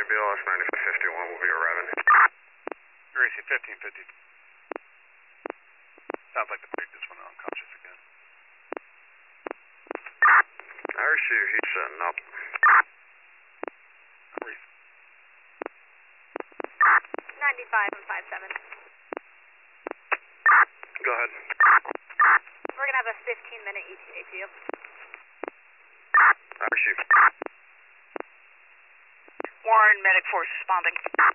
BLS 9551 will be arriving. Gracie 1550. Sounds like the previous one unconscious again. Horseshoe, he's setting up. Reese. 95 and 57. Go ahead. We're going to have a 15-minute ETA to you. Horseshoe. Warren, Medic Force responding.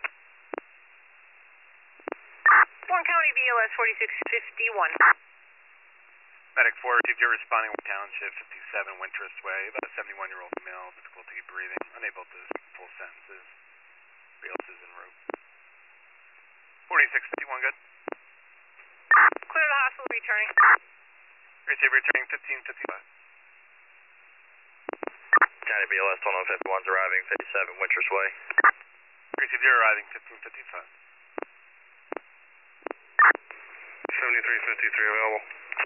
Warren County BLS 4651. Medic 4, if you're responding with Township 57 Winterest Way, about a 71-year-old male, difficulty breathing, unable to speak full sentences. BLS is en route. 4651, good. Clear the hospital, returning. Gracie, returning 1555. County BLS 151's arriving 57 Winter's Way. Gracie, you're arriving 1555. 7353 available.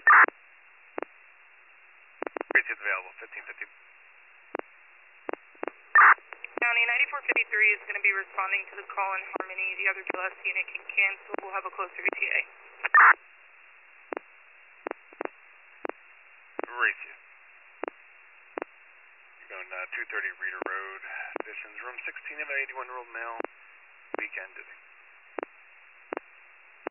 Gracie is available, 1550. County 9453 is going to be responding to the call in Harmony. The other BLS unit can cancel. We'll have a closer ETA. Gracie. You're going 230 Reeder Road. Conditions, room 16 of an 81-year-old male. Weekend dizzy.